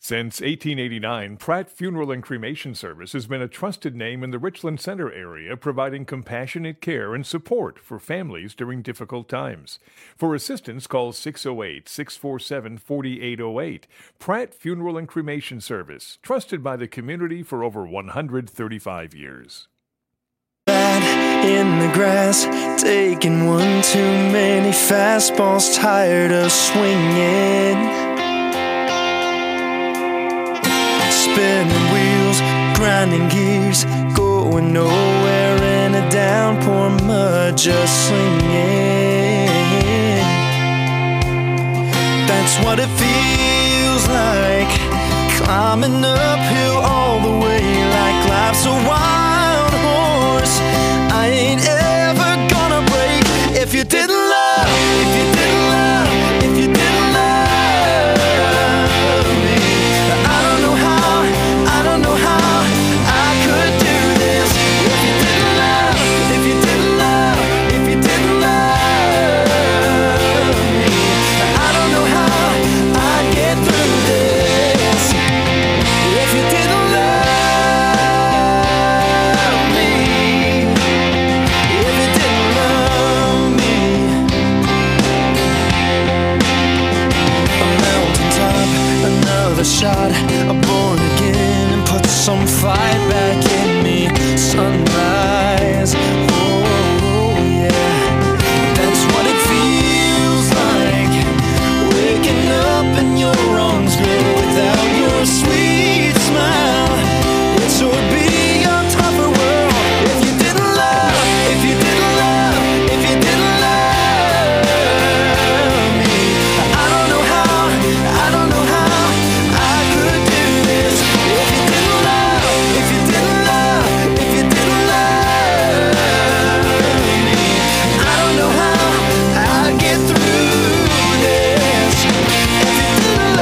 Since 1889, Pratt Funeral and Cremation Service has been a trusted name in the Richland Center area, providing compassionate care and support for families during difficult times. For assistance, call 608-647-4808. Pratt Funeral and Cremation Service, trusted by the community for over 135 years. In the grass, taking one too many fastballs, tired of swinging. Spinning wheels, grinding gears, going nowhere in a downpour, mud just slinging. That's what it feels like, climbing uphill all the way, like life's a wild horse. I ain't ever gonna break. If you didn't love, if you didn't love, if you didn't love me, I don't know how I could do this. If you didn't love, if you didn't love, if you didn't love me, I don't know how I'd get through this. If you didn't love me, if you didn't love me. A mountaintop, another shot, a born again, and put some fight back in me. Sunrise, oh yeah, that's what it feels like, waking up in your arms, girl, without your sweet smile. It sure be a tougher world if you didn't love, if you didn't love, if you didn't love me. I don't know how I could do this. If you didn't love, if you didn't love, if you didn't love me, I don't know how I'd get through this. If you didn't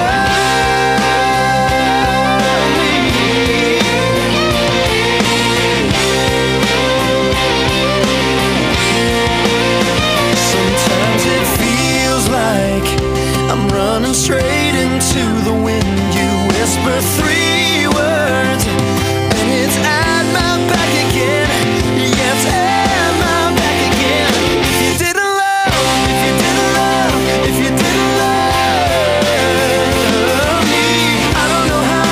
love me. Sometimes it feels like I'm running straight into the wind. You whisper three words, and it's at my back again. Yeah, it's at my back again. If you didn't love, if you didn't love, if you didn't love me, I don't know how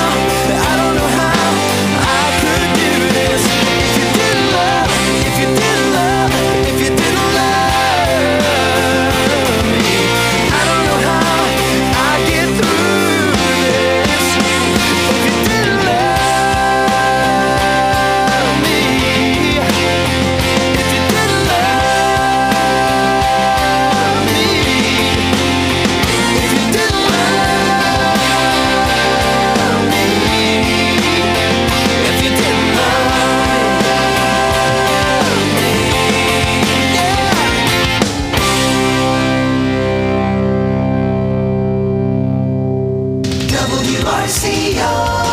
I could do this. If you didn't love, if you didn't love, if you didn't love me, I don't know how I'd get through this. If you didn't love me, if you didn't love me, if you didn't love me, if you didn't WRCO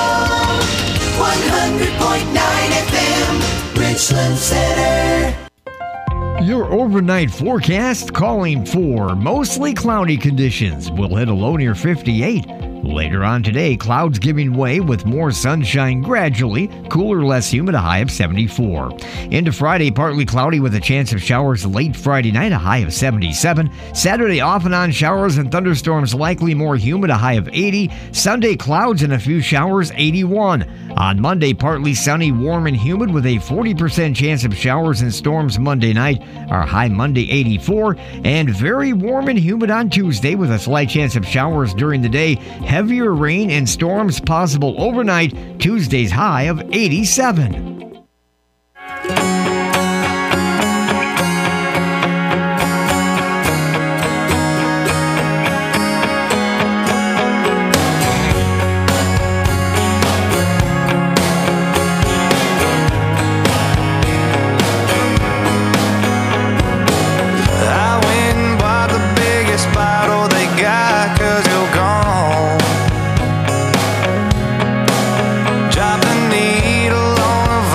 100.9 FM, Richland Center. Your overnight forecast calling for mostly cloudy conditions. We'll hit a low near 58. Later on today, clouds giving way with more sunshine gradually. Cooler, less humid, a high of 74. Into Friday, partly cloudy with a chance of showers late Friday night, a high of 77. Saturday, off and on showers and thunderstorms likely, more humid, a high of 80. Sunday, clouds and a few showers, 81. On Monday, partly sunny, warm and humid with a 40% chance of showers and storms Monday night, our high Monday 84. And very warm and humid on Tuesday with a slight chance of showers during the day. Heavier rain and storms possible overnight, Tuesday's high of 87. I went and bought the biggest bottle they got, 'cause you're gone. Drop the needle on a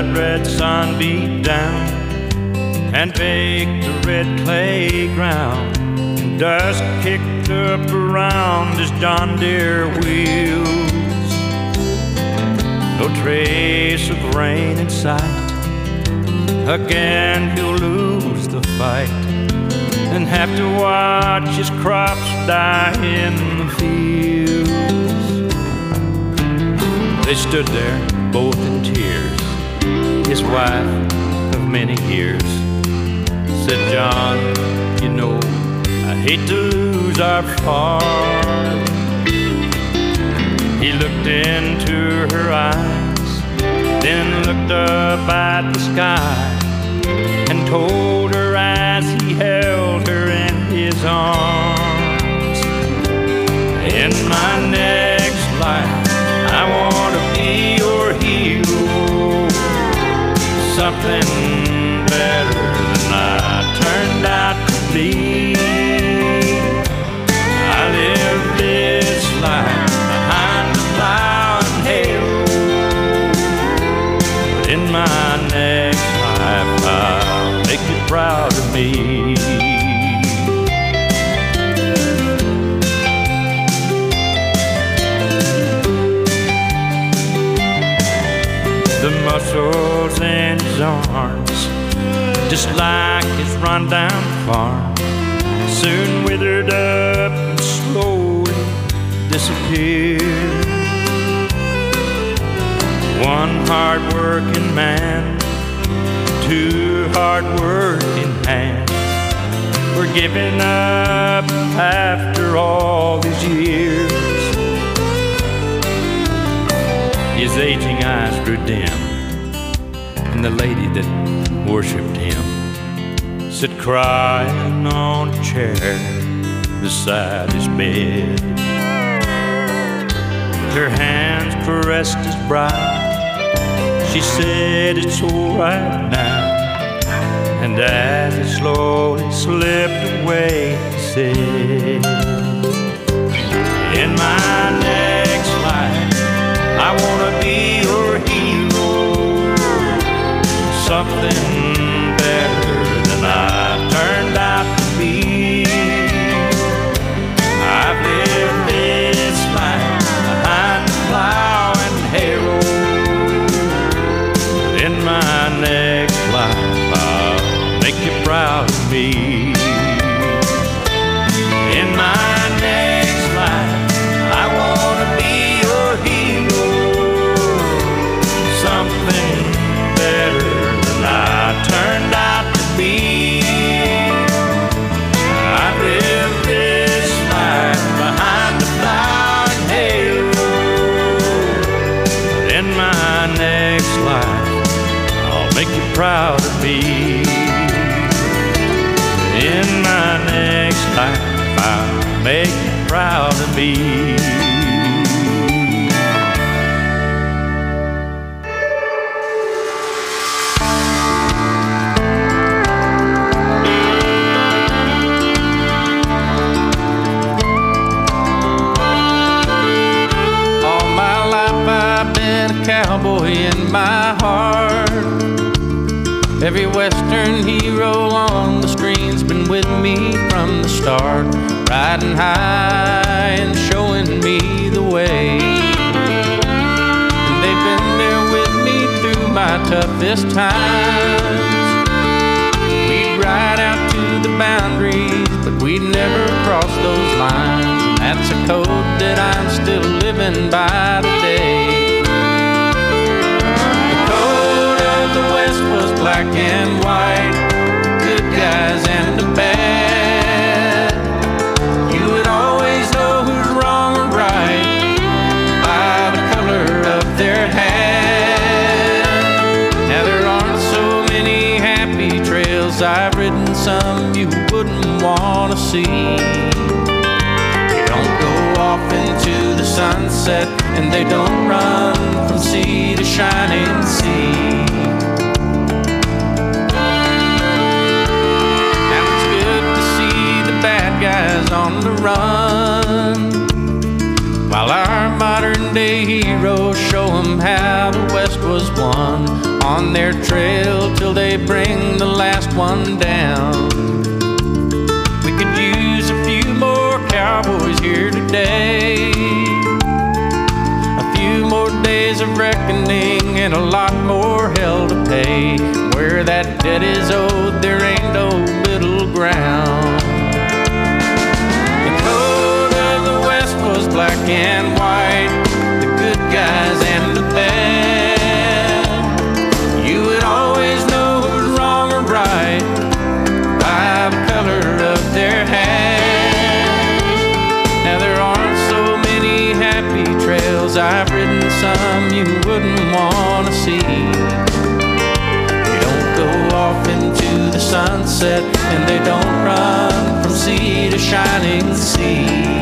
the red sun beat down and baked the red clay ground, and dust kicked up around his John Deere wheels. No trace of rain in sight. Again he'll lose the fight and have to watch his crops die in the fields. They stood there, both in tears. His wife of many years said, "John, you know, I hate to lose our farm." He looked into her eyes, then looked up at the sky and told her as he held her in his arms, "In my next life, I want to be your hero, something better than I turned out to be. I live this life behind the plow and harrow, but in my next life I'll make you proud of me." The muscles in his arms, just like his run-down farm, soon withered up and slowly disappeared. One hard-working man, two hard-working hands were giving up after all these years. His aging eyes grew dim, and the lady that worshipped him sat crying on a chair beside his bed. Her hands caressed his brow. She said, "It's all right now." And as he slowly slipped away, he said, "In my next life, I want to be your hero, something better than I turned out to be. I've lived this life behind the plow and harrow, but in my next life I'll make you proud of me. In my next life, I want to be your hero, something better than I turned out to be. I live this life behind the plow and harrow, but in my next life I'll make you proud of me. In my next life I'll make you proud of me." Cowboy in my heart, every Western hero on the screen's been with me from the start, riding high and showing me the way. And they've been there with me through my toughest times. We'd ride out to the boundaries, but we'd never cross those lines, and that's a code that I'm still living by today. The West was black and white, good guys and the bad. You would always know who's wrong or right by the color of their hat. Now there aren't so many happy trails I've ridden, some you wouldn't want to see. They don't go off into the sunset, and they don't run from sea to shining sea. Guys on the run, while our modern day heroes show them how the West was won. on their trail till they bring the last one down. We could use a few more cowboys here today, a few more days of reckoning and a lot more hell to pay. Where that debt is owed, there ain't no middle ground. The code of the West was black and white, the good guys and the bad. You would always know who's wrong or right by the color of their hat. Now there aren't so many happy trails I've ridden, some you wouldn't want to see. They don't go off into the sunset, and they don't run from sea to shining sea.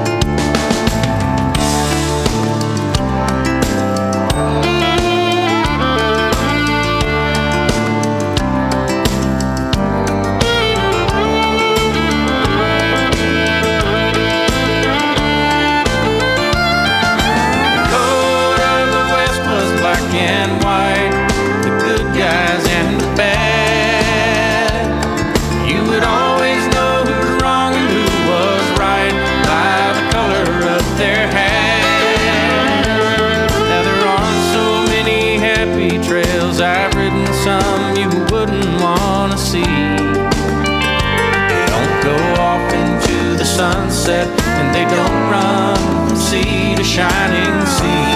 Some you wouldn't want to see. They don't go off into the sunset, and they don't run from sea to shining sea.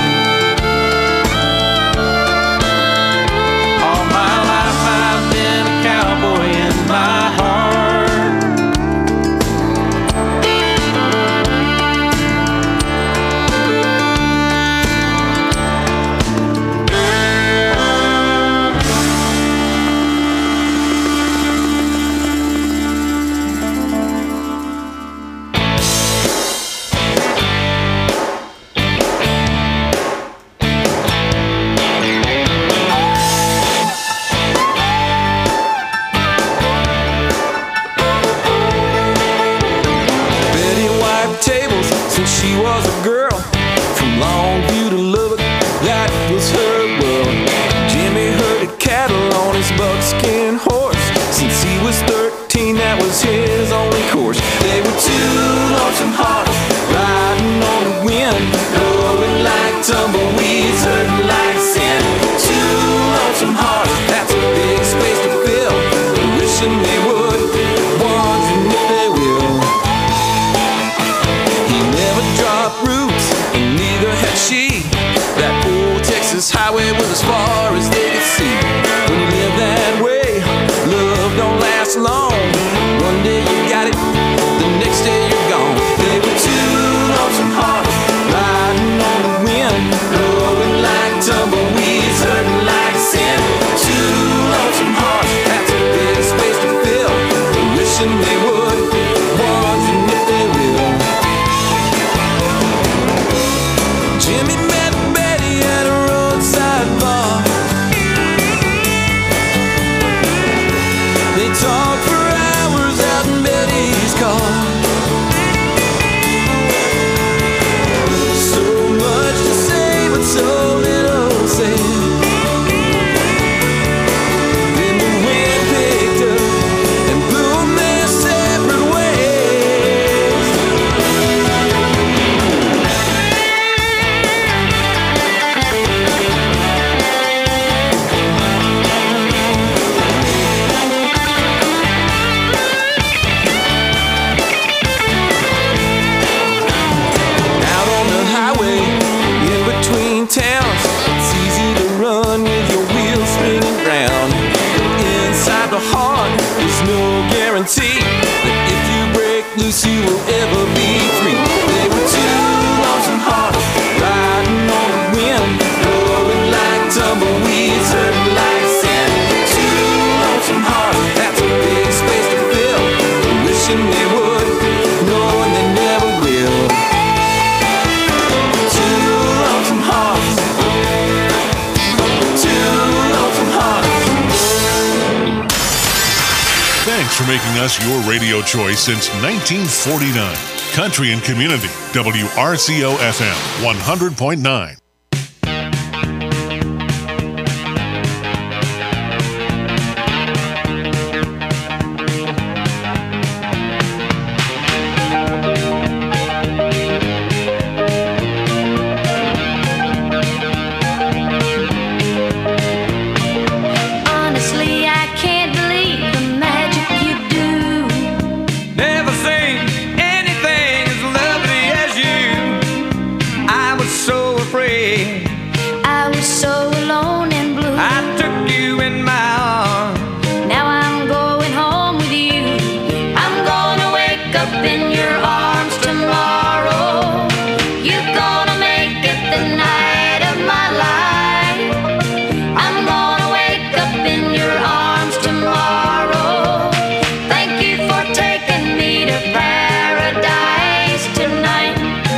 All my life I've been a cowboy in my heart. She was a girl from Longview to Lubbock, that was her world. Jimmy herded cattle on his buckskin horse. Since he was 13, that was his only course. They were two lonesome hearts riding on the wind, blowing like tumbleweeds, hurting like sin. Two lonesome hearts, that's a big space to fill, wishing they would, wondering if they will. Roots, and neither had she. That old Texas highway was as far as they could see. When you live that way, love don't last long. One day you got it, the next day you're gone. They were two lonesome hearts riding on the wind, blowing like tumbleweeds, hurting like sin. Two lonesome hearts, that's a big space to fill, wishing they would, wondering if they will. Jimmy met Betty at a roadside bar. They talked for hours out in Betty's car. So much to say, but so little said. Then the wind picked up and blew them their separate ways. Towns, it's easy to run with your wheels spinning round. Inside the heart, there's no guarantee that if you break loose, you will ever be free. They were two lonesome hearts riding on the wind, blowing like tumbleweeds, hurting like sin. Two lonesome hearts, that's a big space to fill, wishing they would, knowing they never will. Thanks for making us your radio choice since 1949. Country and Community, WRCO FM 100.9. up in your arms tomorrow. You're gonna make it the night of my life. I'm gonna wake up in your arms tomorrow. Thank you for taking me to paradise tonight.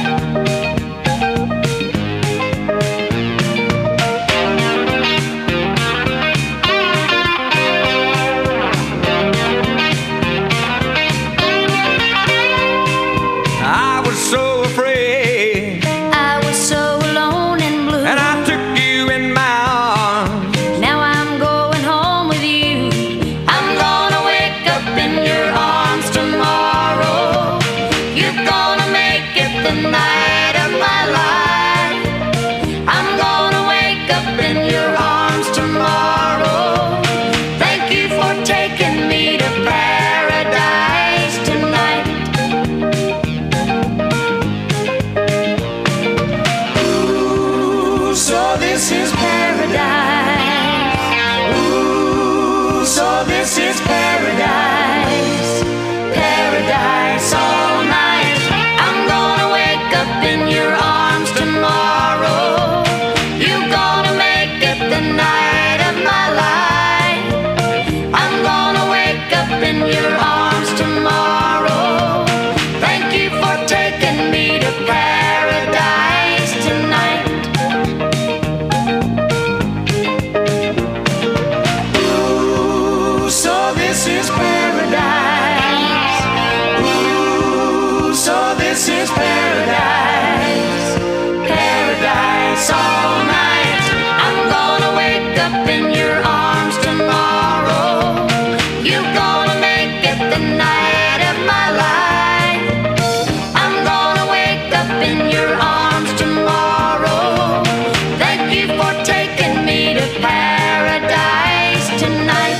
I was so afraid, I was so alone and blue. and I took you in my arms. Now I'm going home with you. I'm gonna wake up in your arms tomorrow. You're gonna make it the night of my life. I'm gonna wake up in your arms tomorrow. Thank you for taking me to paradise tonight. Ooh, so this is paradise. Ooh, so this is paradise. Paradise all night. I'm gonna wake up in your arms tomorrow. You're gonna make it the night of my life. I'm gonna wake up in your arms tomorrow. Thank you for taking me to paradise tonight. Ooh, so this is paradise. Ooh, so this is paradise. Paradise all night. I'm gonna wake up in your arms tomorrow. You're gonna make it the night of my life. I'm gonna wake up in your arms tomorrow. Thank you for taking me to paradise tonight.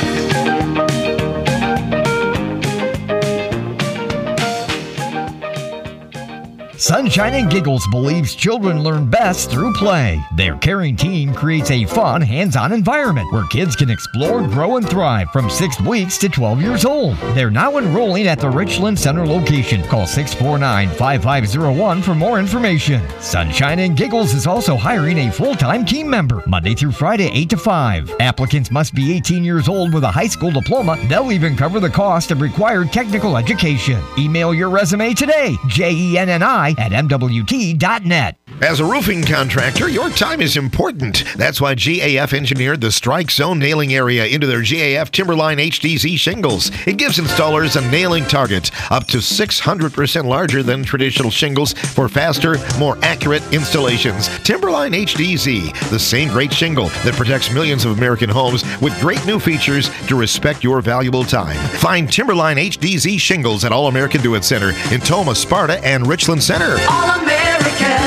Sunshine and Giggles believes children learn best through play. Their caring team creates a fun, hands-on environment where kids can explore, grow, and thrive from 6 weeks to 12 years old. They're now enrolling at the Richland Center location. Call 649-5501 for more information. Sunshine and Giggles is also hiring a full-time team member, Monday through Friday, 8 to 5. Applicants must be 18 years old with a high school diploma. They'll even cover the cost of required technical education. Email your resume today, jenni@mwt.net. As a roofing contractor, your time is important. That's why GAF engineered the strike zone nailing area into their GAF Timberline HDZ shingles. It gives installers a nailing target up to 600% larger than traditional shingles for faster, more accurate installations. Timberline HDZ, the same great shingle that protects millions of American homes with great new features to respect your valuable time. Find Timberline HDZ shingles at All American Do It Center in Toma, Sparta, and Richland Center. All American.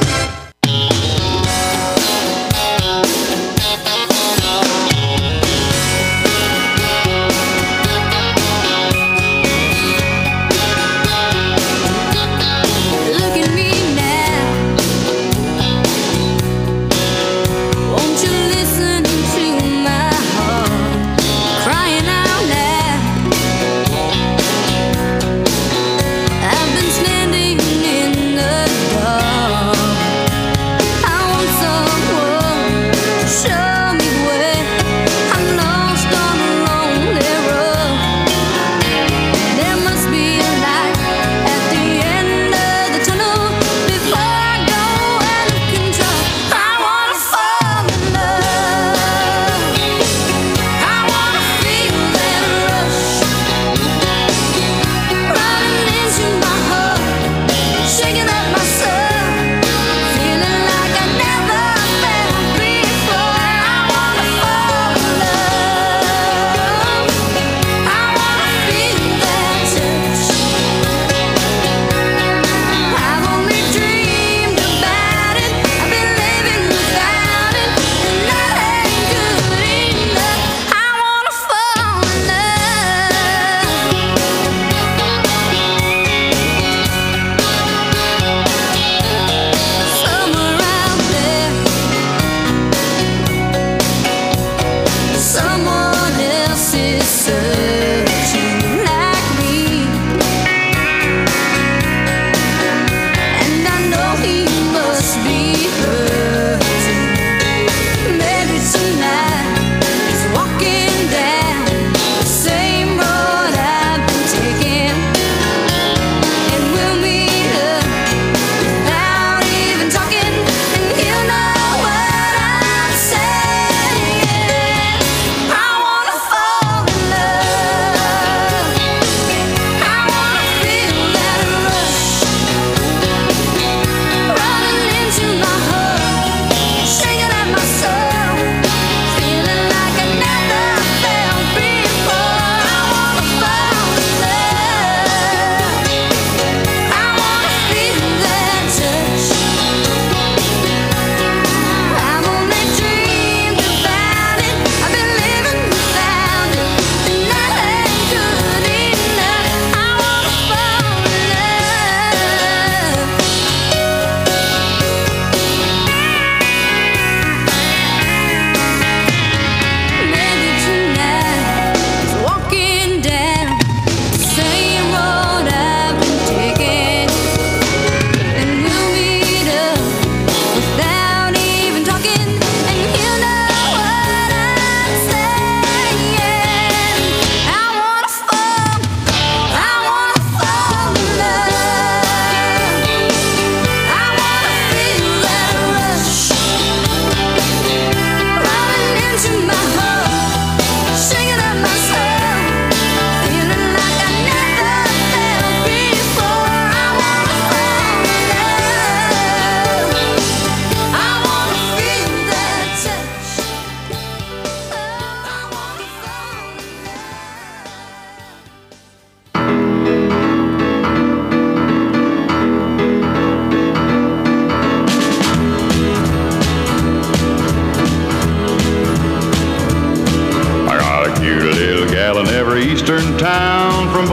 Look at me now. Won't you listen to my heart crying out loud? I've been standing in the dark.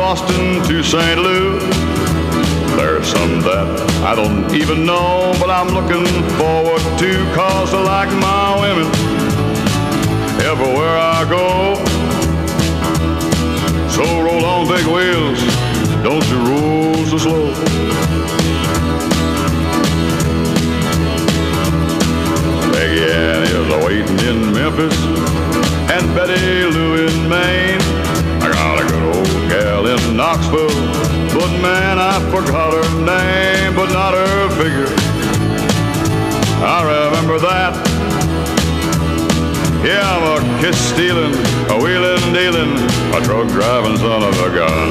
Boston to St. Louis. There's some that I don't even know, but I'm looking forward to, 'cause I like my women everywhere I go. So roll on big wheels, don't you roll so slow. Peggy Ann is waiting in Memphis, and Betty Lou in Maine. I got a good old gal in Knoxville, but man, I forgot her name, but not her figure. I remember that. Yeah, I'm a kiss-stealing, a wheeling-dealing, a truck-driving son of a gun.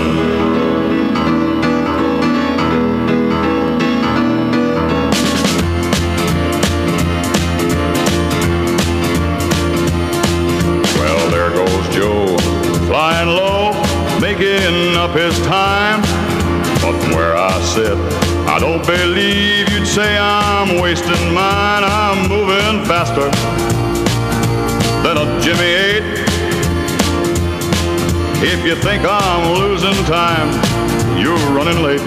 Well, there goes Joe, flying low, making up his time. But from where I sit, I don't believe you'd say I'm wasting mine. I'm moving faster than a Jimmy 8. If you think I'm losing time, you're running late.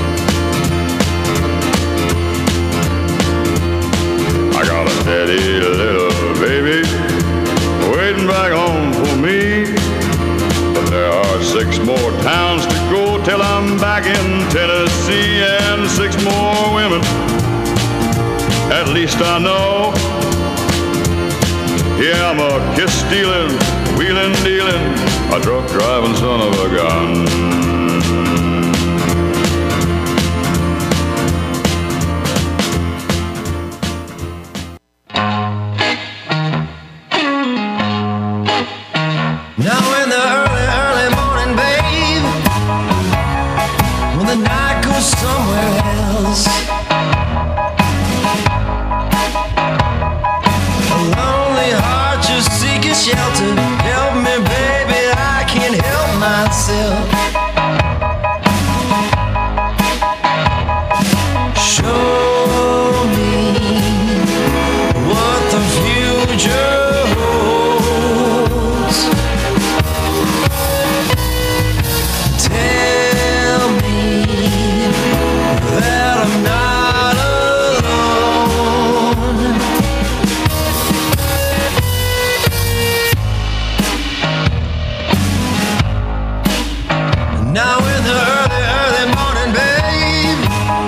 I got a steady little baby waiting back home for me. But there are 6 more towns to go till I'm back in Tennessee, and 6 more women, at least I know. Yeah, I'm a kiss-stealing, wheeling-dealing, a truck-driving son of a gun. Now in the early, early morning, babe, when the night goes somewhere else, a lonely heart just seeking shelter. Help me, baby, I can't help myself. Show me what the future holds. Tell me that I'm not alone. Now in the early, early morning, babe,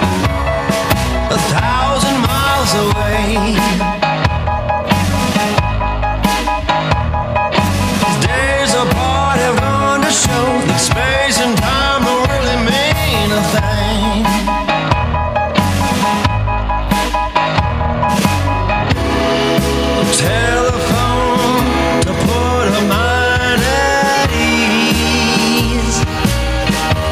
1,000 miles away, days apart have gone to show that space and time don't really mean a thing. Telephone to put her mind at ease.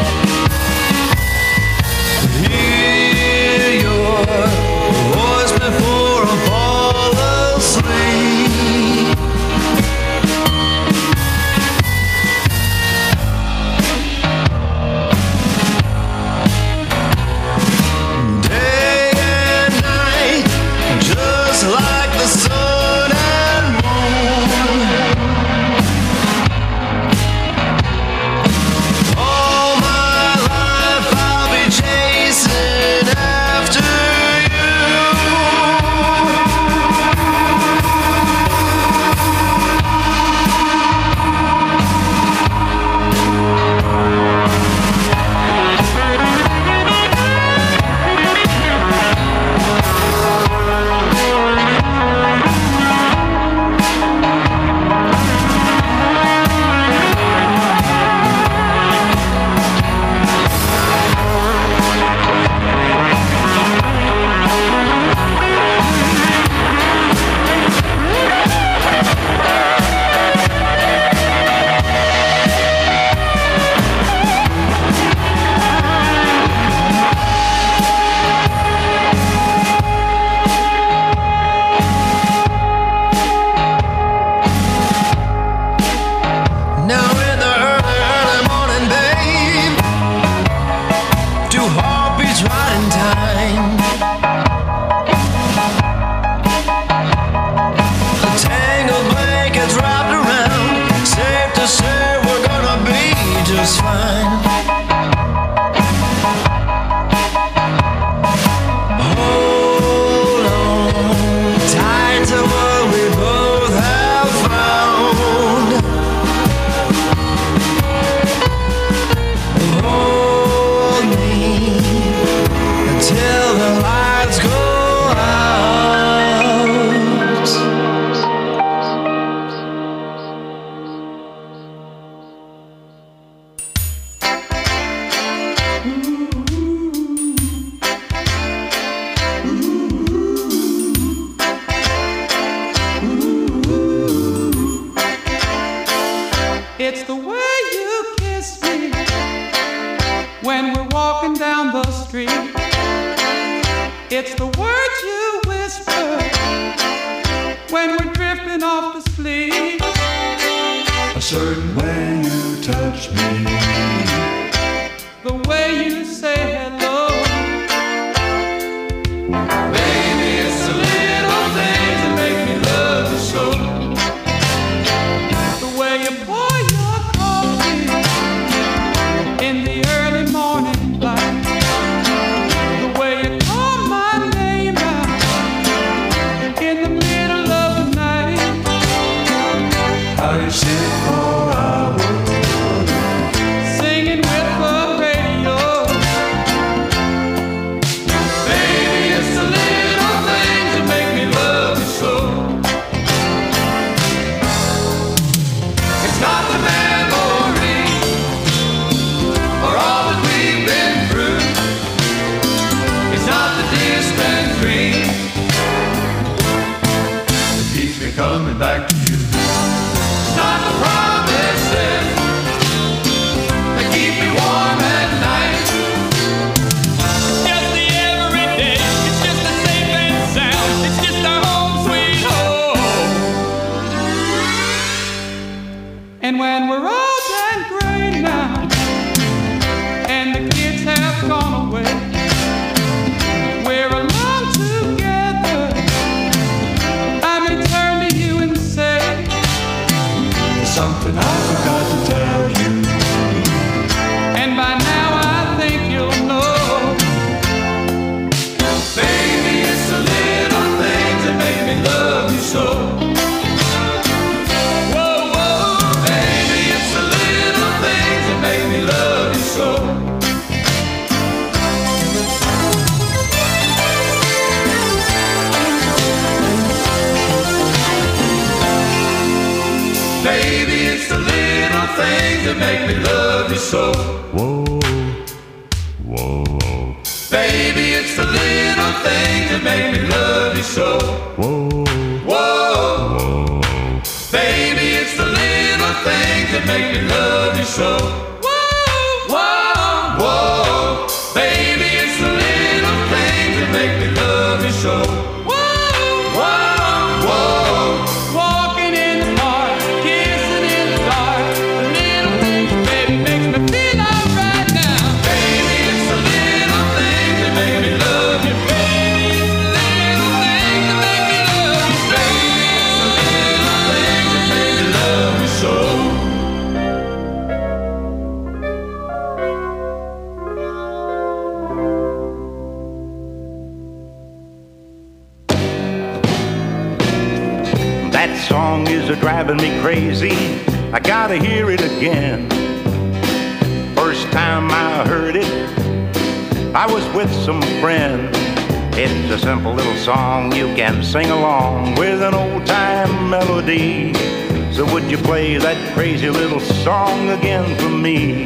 when we're walking down the street. It's the words you whisper when we're drifting off to sleep. A certain way you touch me, the way you say hello. baby, it's the little things that make me love you so. The way you pour your coffee in the early morning light. The way you call my name out in the middle of the night. How you sit for hours singing with the radio. baby, it's the little things that make me love you so. It's not the memory or all that we've been through. It's not the distant dream that keeps me coming back to you. It's not the promises that keep me warm at night. Just the everyday, it's just the safe and sound, it's just our home sweet home. And when we're old and gray now, and the kids have gone away, we're alone together. I may turn to you and say, There's something I forgot to tell you. and by now I think you'll know. Baby, it's the little things that make me love you so. Whoa, whoa, Baby, it's the little things that make me love you so. Baby, it's the little things that make me love you so. Whoa, whoa, Baby, it's the little things that make me love you so. whoa, Whoa, whoa. baby, it's the little things that make me love you so. Whoa, whoa, whoa, baby, it's the little things that make me love you so. Whoa, whoa, whoa, Walking in the park, kissing in the dark, the little things, baby, makes me feel alright now. baby, it's the little things that make me love you. Baby, it's the little things that make me love you. Baby, it's the little things that make me love you so. That song is driving me crazy. I gotta hear it again. First time I heard it, I was with some friends. It's a simple little song you can sing along with an old time melody. So would you play that crazy little song again for me?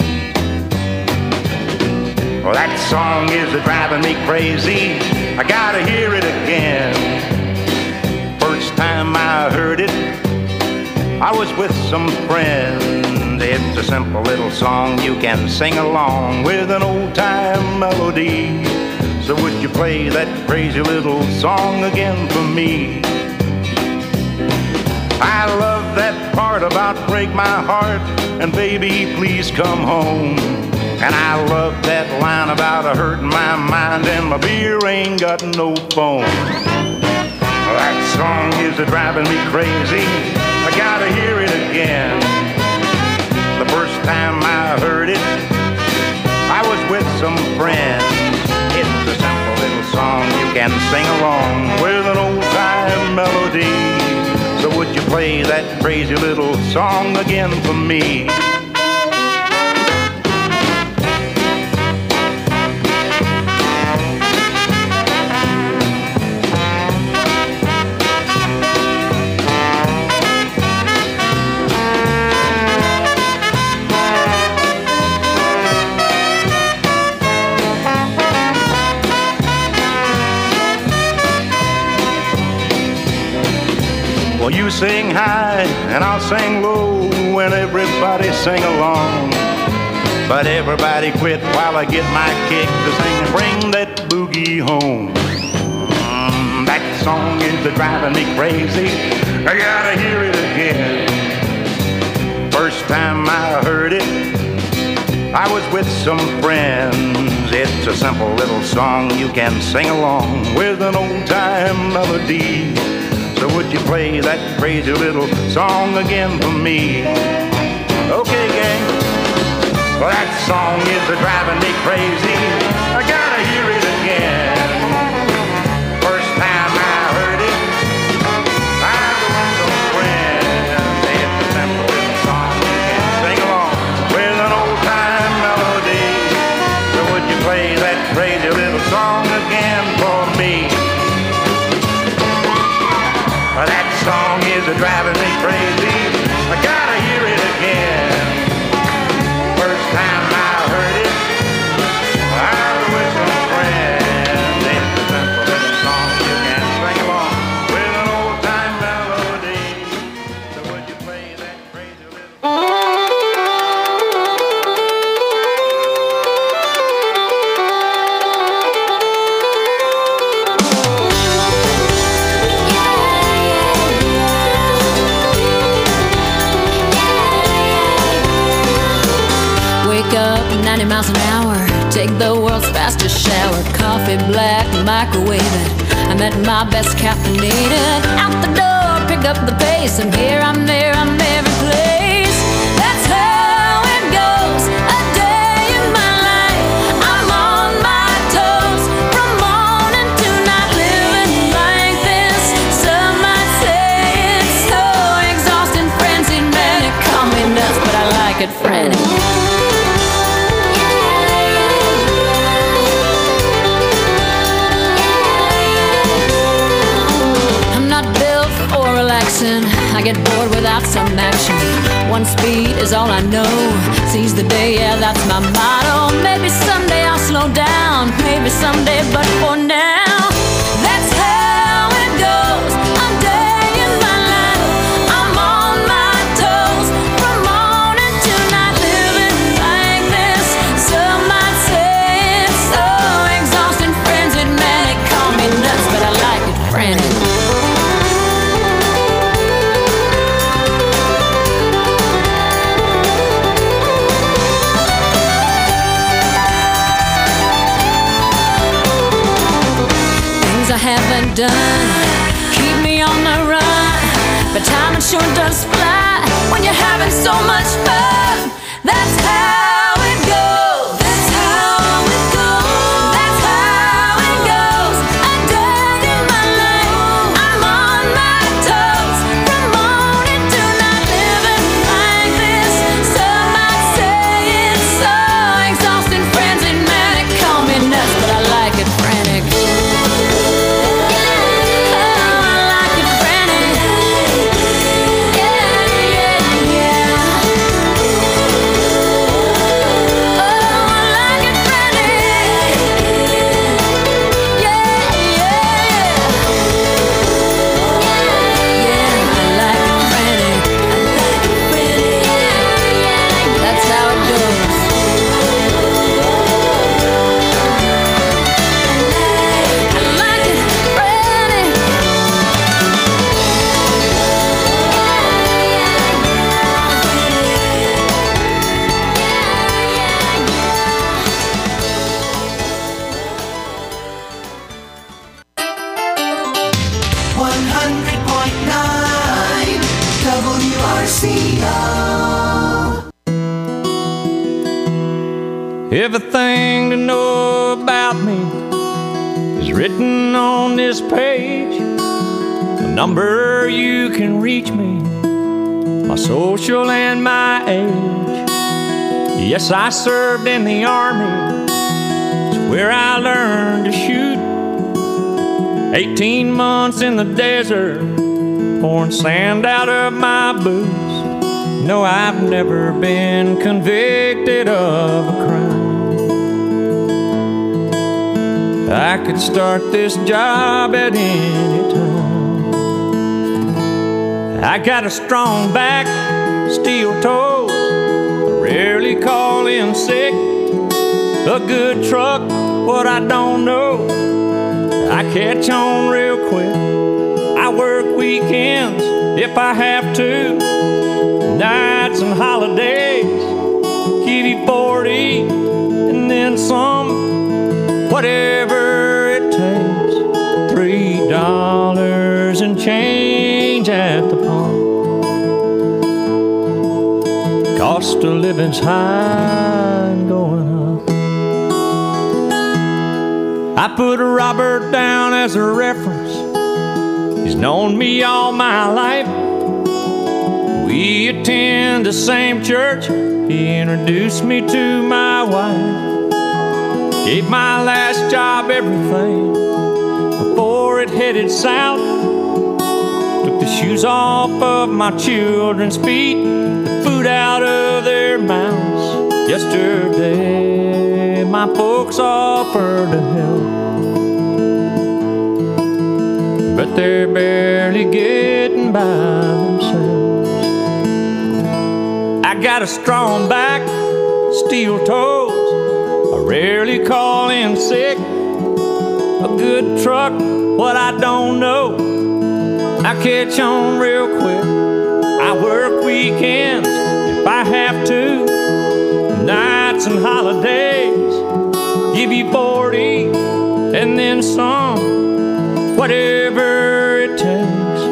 Well, that song is driving me crazy. I gotta hear it again. First time I heard it, I was with some friends. It's a simple little song you can sing along with an old time melody. So would you play that crazy little song again for me? I love that part about break my heart and baby please come home. And I love that line about hurting my mind and my beer ain't got no foam. That song is driving me crazy. I gotta hear it again. The first time I heard it, I was with some friends. It's a simple little song you can sing along with an old time melody. So would you play that crazy little song again for me? Well, you sing high and I'll sing low and everybody sing along. But everybody quit while I get my kick to sing and bring that boogie home. That song is driving me crazy. I gotta hear it again. First time I heard it, I was with some friends. It's a simple little song you can sing along with an old-time melody. So would you play that crazy little song again for me? Okay, gang. Well, that song is driving me crazy. I gotta hear it again. First time I heard it, I was with some friends. It's a simple little song you can sing along with an old-time melody. So would you play that crazy little song again for me? Well, that song is driving me crazy. I gotta hear it again. First time I heard it, I was with some friends. It's a simple little song you can sing along with an old-time melody. So would you play that crazy little... Wake up 90 miles an hour, take the world's fastest shower, coffee black, microwave it. I'm at my best caffeinated. Out the door, pick up the pace. I'm here, I'm there, I'm every place. That's how it goes, a day in my life. I'm on my toes, from morning to night, living like this. Some might say it's so exhausting, frenzied, manic, call me nuts, but I like it frantic. I get bored without some action. One speed is all I know. Seize the day, yeah, that's my motto. Maybe someday I'll slow down. Maybe someday, but for now, that's how it goes. A day in my life. I'm on my toes, from morning to night, living like this. Some might say it's so exhausting, frenzied, manic. Call me nuts, but I like it frantic. I haven't done, keep me on the run, but time it sure does fly when you're having so much fun. That's how it goes. That's how it goes. That's how it goes. A day in my life. I'm on my toes, from morning to night, living like this. Some might say it's so exhausting, frenzied, manic. Call me nuts, but I like it frantic. Everything to know about me is written on this page. The number you can reach me, my social and my age. Yes, I served in the Army. It's where I learned to shoot. 18 months in the desert, pouring sand out of my boots. No, I've never been convicted of a crime. I could start this job at any time. I got a strong back, steel toes, a rarely call in sick. A good truck, what I don't know, I catch on real quick. I work weekends if I have to, nights and holidays. Give you 40 and then some, whatever it takes. $3 and change at the pump. Cost of living's high and going up. I put Robert down as a reference. He's known me all my life. We attend the same church. He introduced me to my wife. Gave my last job everything before it headed south. Took the shoes off of my children's feet, the food out of their mouths. Yesterday my folks offered to help, but they're barely getting by themselves. I got a strong back, steel toes, I rarely call in sick. A good truck, what I don't know, I catch on real quick. I work weekends if I have to, nights and holidays. Give you 40 and then some, whatever it takes.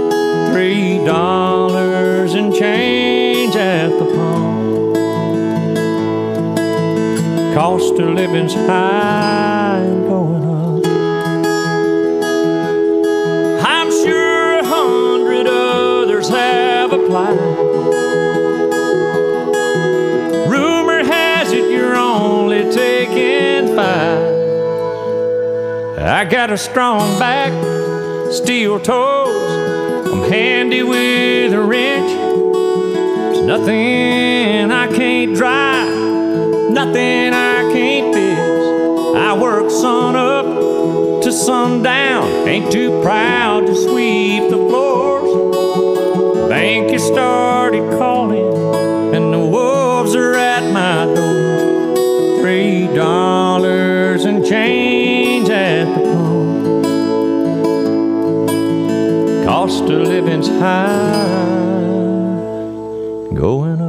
$3 and change at the pump. Cost of living's high and going up. I'm sure 100 others have applied. Rumor has it you're only taking 5. I got a strong back, steel toes, I'm handy with a wrench. There's nothing I can't drive, nothing I can't fix. I work sun up to sundown, ain't too proud to sweep the floors. Bank has started calling and the wolves are at my door. $3 and change at the pump. Cost of living's high, going up.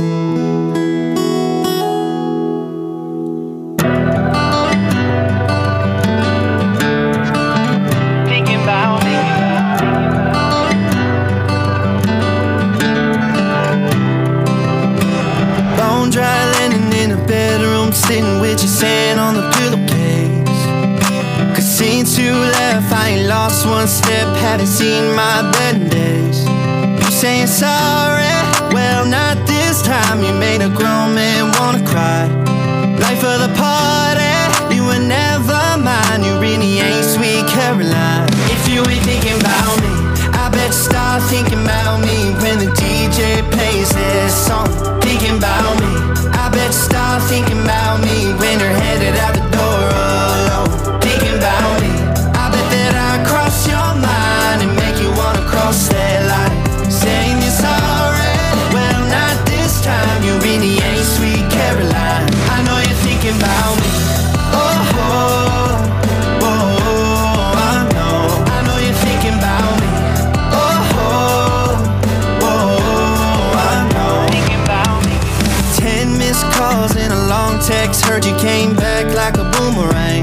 Sitting with your sand on the pillowcase. 'Cause since you left, I ain't lost one step, haven't seen my better days. You saying sorry? Well, not this time. You made a grown man wanna cry. Life of the party, you were never mine. You really ain't sweet Caroline. If you ain't thinking about me, I bet you start thinking about me when the DJ plays this song. Thinking about me, I bet you start thinking about me when you're headed out the door alone. Thinking about me, I bet that I cross your mind and make you wanna cross that line. Saying you're sorry, well not this time. You really ain't sweet Caroline. I know you're thinking about me. Oh, oh, oh, oh, I know you're thinking about me. Oh, oh, oh, oh, I know. Thinking about me. 10 missed calls and a long text, heard you came back like a boomerang.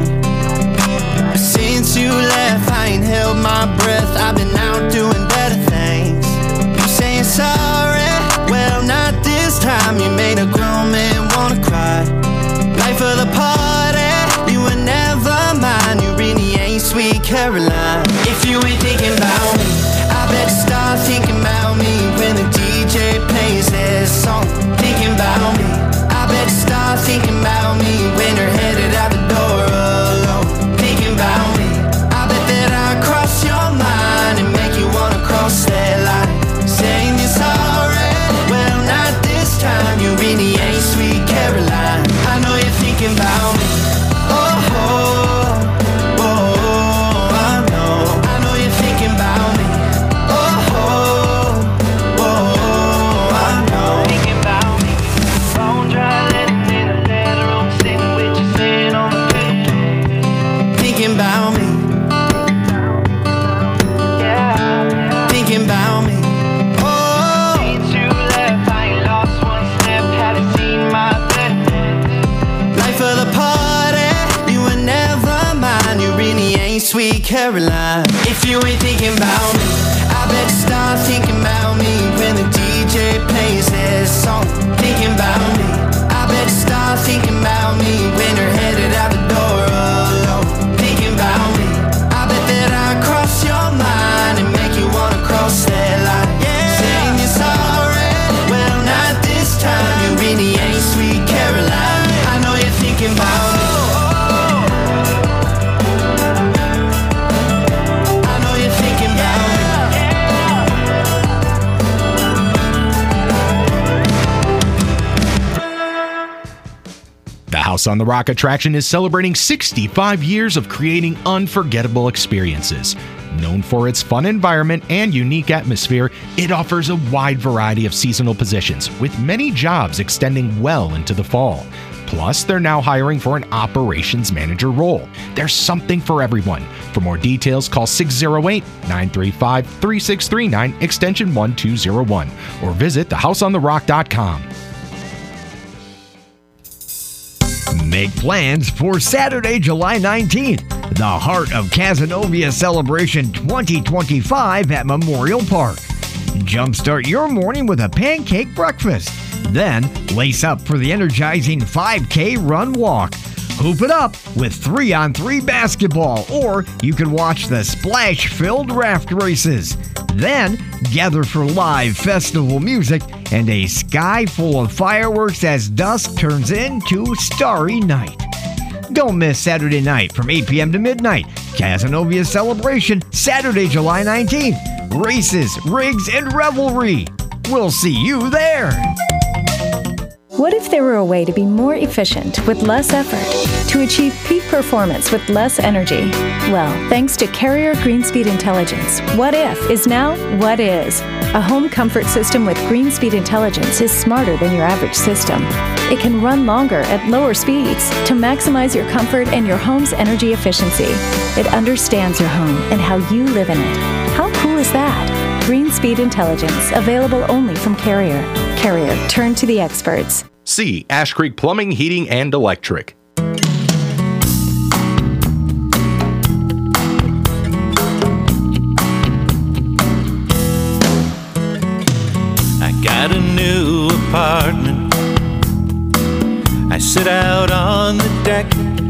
But since you left, I ain't held my breath, I've been out doing better things. You saying sorry? Well, not this time. You made a grown man wanna cry. Life of the party, you were never mine. You really ain't sweet Caroline. If you ain't thinking about me, I bet you start thinking about me when the DJ plays this song. Thinking about me, I bet you start thinking about me when you're headed out the door alone. Thinking about me, I bet that I cross your mind and make you wanna cross that line. Saying you're sorry, well not this time. You really ain't sweet Caroline. I know you're thinking about me. Oh, oh, oh, oh, I know you're thinking about me. Oh, oh, oh, oh, I know. Thinking about me. sweet Caroline. If you ain't thinking about me, I bet you start thinking about me when the DJ plays his song. Thinking about me, I bet you start thinking about me when you're headed out the door alone. Thinking about me, I bet that I cross your mind and make you wanna cross that line. Saying you're sorry, well not this time. You really ain't sweet Caroline. I know you're thinking about me. The House on the Rock attraction is celebrating 65 years of creating unforgettable experiences. Known for its fun environment and unique atmosphere, it offers a wide variety of seasonal positions, with many jobs extending well into the fall. Plus, they're now hiring for an operations manager role. There's something for everyone. For more details, call 608-935-3639, extension 1201, or visit thehouseontherock.com. Make plans for Saturday, July 19th, the Heart of Cazenovia Celebration 2025 at Memorial Park. Jumpstart your morning with a pancake breakfast. Then, lace up for the energizing 5K run walk. Hoop it up with 3-on-3 basketball, or you can watch the splash-filled raft races. Then, gather for live festival music and a sky full of fireworks as dusk turns into starry night. Don't miss Saturday night from 8 p.m. to midnight. Cazenovia Celebration, Saturday, July 19th. Races, rigs, and revelry. We'll see you there. What if there were a way to be more efficient with less effort, to achieve peak performance with less energy? Well, thanks to Carrier GreenSpeed Intelligence, What If is now What Is. A home comfort system with GreenSpeed Intelligence is smarter than your average system. It can run longer at lower speeds to maximize your comfort and your home's energy efficiency. It understands your home and how you live in it. How cool is that? GreenSpeed Intelligence, available only from Carrier. Carrier, turn to the experts. See Ash Creek Plumbing, Heating, and Electric. I got a new apartment. I sit out on the deck.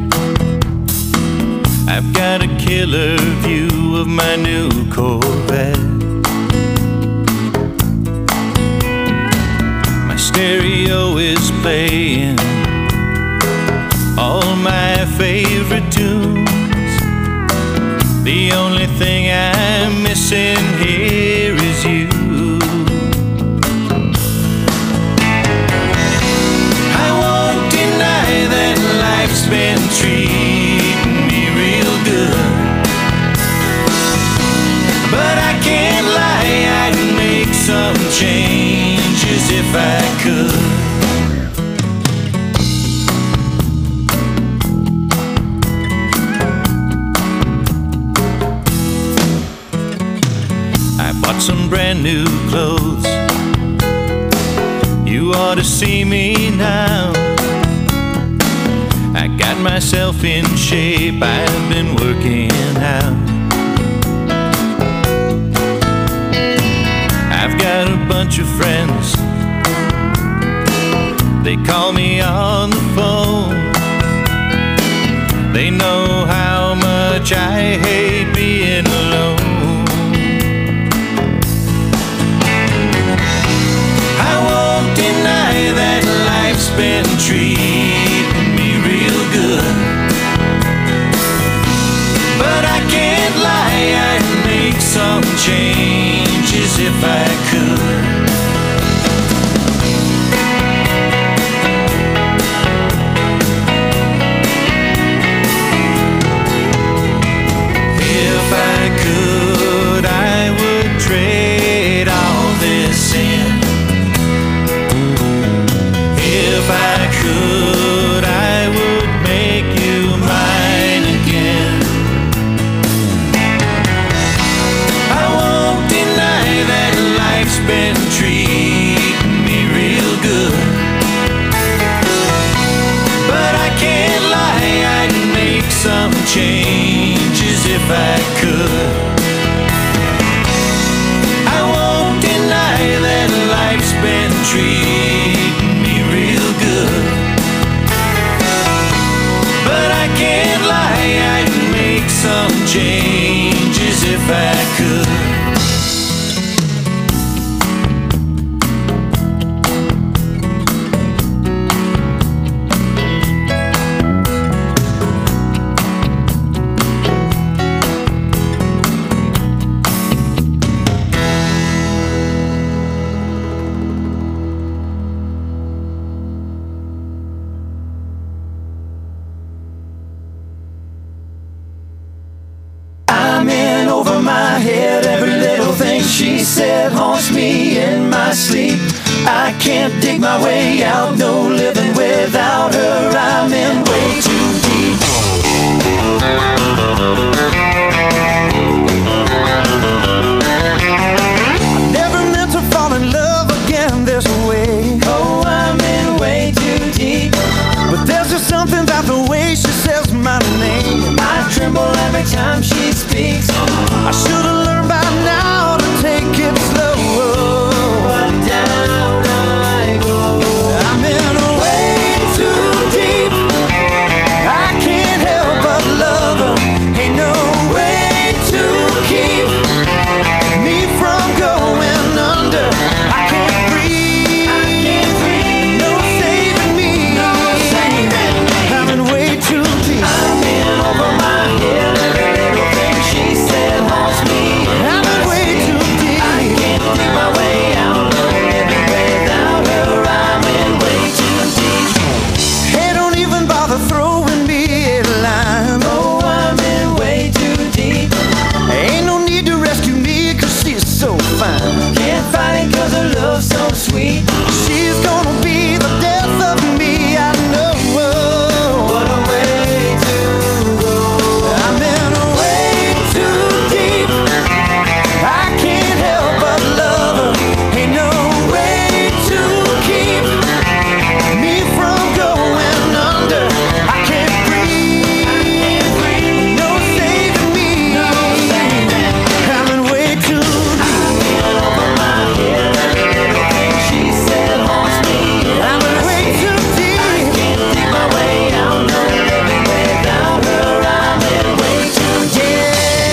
I've got a killer view of my new Corvette. My stereo is playing all my favorite tunes. The only thing I'm missing here is you. I won't deny that life's been treating me real good, but I can't lie, I'd make some changes if I could. I bought some brand new clothes. You ought to see me now. I got myself in shape, I've been working out. I've got a bunch of friends, they call me on the phone. They know how much I hate being alone. I won't deny that life's been treating me real good, but I can't lie, I'd make some changes if I could. make some changes if I could. She said haunts me in my sleep. I can't dig my way out, no living without her. I'm in way too deep. I never meant to fall in love again this way. Oh, I'm in way too deep. But there's just something about the way she says my name. I tremble every time she speaks. I should have learned by now to take it slow. But down I go. I'm in way too deep. I can't help but love her. Ain't no way to keep me from going under. I can't breathe. No saving me. I'm in way too deep. I'm in over my head. Every little thing she said haunts me. I'm in way too deep. I can't dig my way out. No living without her. I'm in way too deep. Hey, don't even bother throwing me a line. Oh, I'm in way too deep. Ain't no need to rescue me, cause she's so fine. Can't fight it cause her love's so sweet. She's gonna be the death of me, I know. What a way to go. I'm in way too deep. I can't help but love her. Ain't no way to keep me from going under. I can't breathe. No saving me. I'm in way too deep. I'm in over my head. Every little thing she said haunts me. I'm in way too deep. I can't dig my way out. No living without her. I'm in way too deep.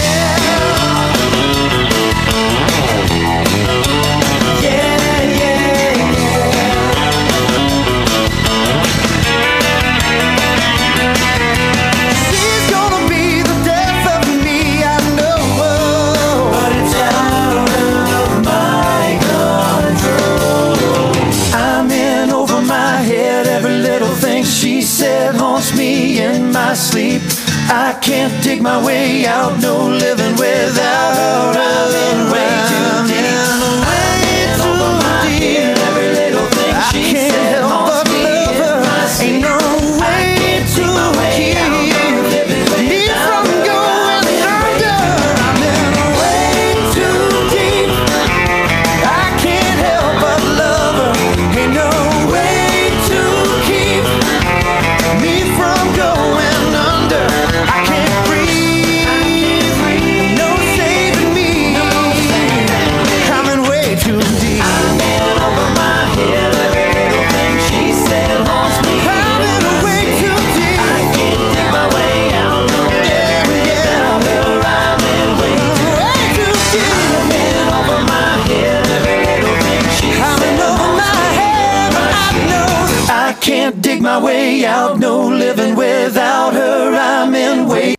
She's gonna be the death of me, I know. But it's out of my control. I'm in over my head. Every little thing she said haunts me in my sleep. I can't dig my way out. No living without her. I'm in way too deep. I'm over my head. Every little thing she said haunts me in my sleep. Ain't no way to keep me from going under. I'm in way too deep. I can't help but love her. Ain't no way to keep me from going under. I can't breathe. No saving me. I'm in way too deep. I'm in over my head. Every little thing she said haunts me. I'm in way too deep. I can't dig my way out. No living without her. I'm in way too deep. I'm in over my head. Every little thing she said over my head. I know I can't dig my way out. No living without her. I'm in way.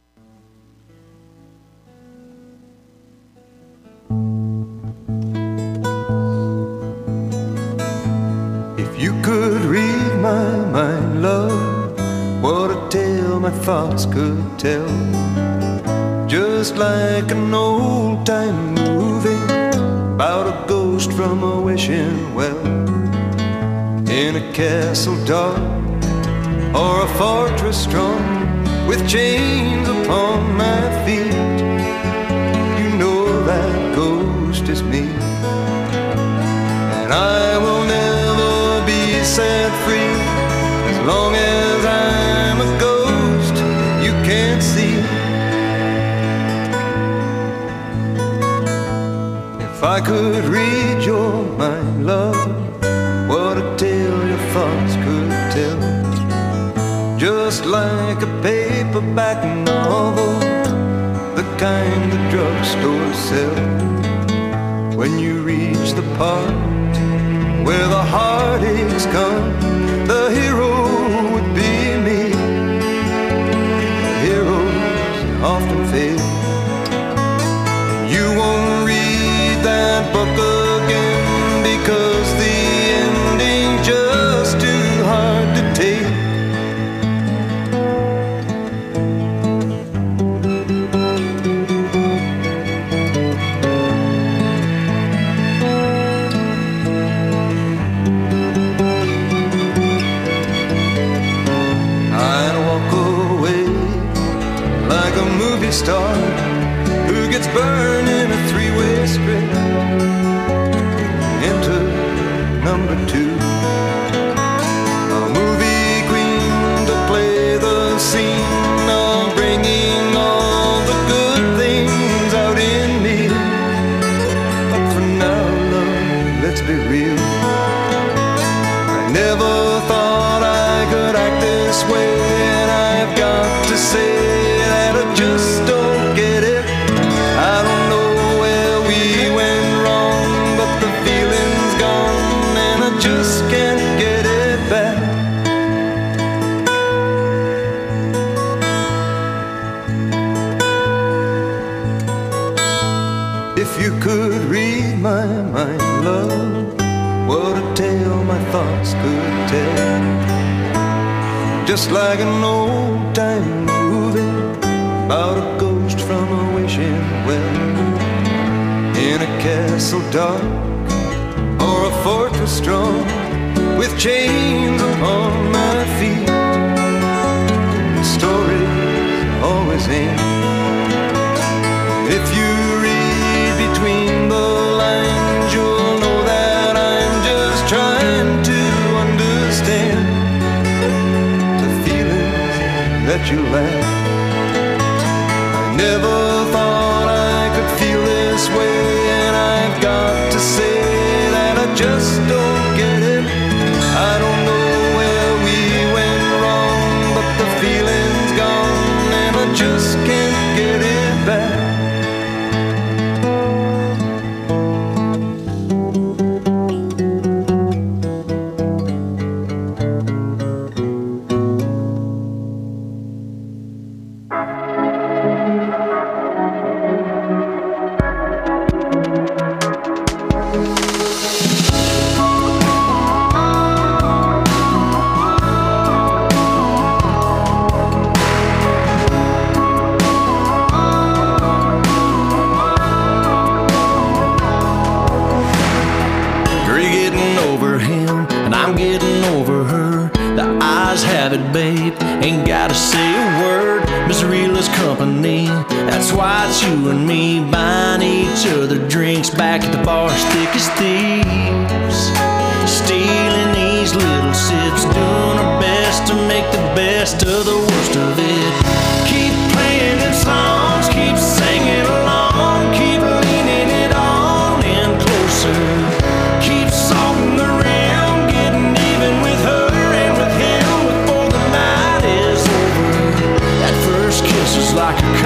If you could read my mind, love, what a tale my thoughts could tell. Just like an old-time movie about a ghost from a wishing well, in a castle dark or a fortress strong with chains upon my feet. You know that ghost is me, and I will never be set free as long as I'm a ghost you can't see. If I could read your mind, love, what a tale your thoughts could tell. Just like a paperback novel kind the drugstore sells. When you reach the part where the heartaches come, the hero would be me. Heroes often fail. You won't read that book again because the ending's just too hard to take. Star who gets burned in a three-way strip into number 2. A movie queen to play the scene of bringing all the good things out in me. But for now, love, let's be real. I never thought I could act this way, and I've got to say that I just don't get it. I don't know where we went wrong, but the feeling's gone and I just can't get it back. If you could read my mind, love, what a tale my thoughts could tell. Just like an old-time movie about a ghost from a wishing well, in a castle dark or a fortress strong, with chains upon my feet. The stories always end. If you read between the lines, you'll know that I'm just trying to understand the feelings that you lack. Never thought I could feel this way, and I've got to say that I just don't get it. I don't know where we went wrong, but the feeling's gone and I just can't get it back. Babe, ain't gotta say a word. Misery loves company. That's why it's you and me buying each other drinks back at the bar, thick as thieves, stealing these little sips, doing our best to make the best of the worst of it. Keep playing them songs, keep singing along, keep leaning it on in closer, keep salting the rim, getting even with her and with him. Kiss is like a